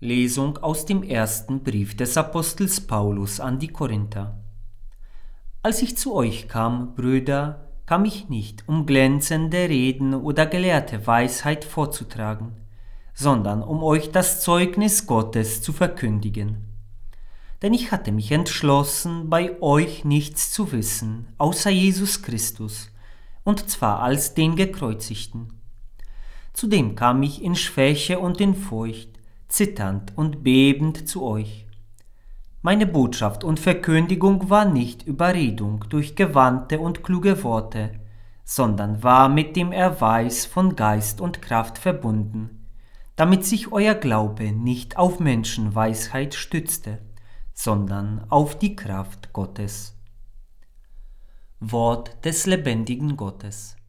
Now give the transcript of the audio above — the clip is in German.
Lesung aus dem ersten Brief des Apostels Paulus an die Korinther. Als ich zu euch kam, Brüder, kam ich nicht, um glänzende Reden oder gelehrte Weisheit vorzutragen, sondern um euch das Zeugnis Gottes zu verkündigen. Denn ich hatte mich entschlossen, bei euch nichts zu wissen, außer Jesus Christus, und zwar als den Gekreuzigten. Zudem kam ich in Schwäche und in Furcht, zitternd und bebend zu euch. Meine Botschaft und Verkündigung war nicht Überredung durch gewandte und kluge Worte, sondern war mit dem Erweis von Geist und Kraft verbunden, damit sich euer Glaube nicht auf Menschenweisheit stützte, sondern auf die Kraft Gottes. Wort des lebendigen Gottes.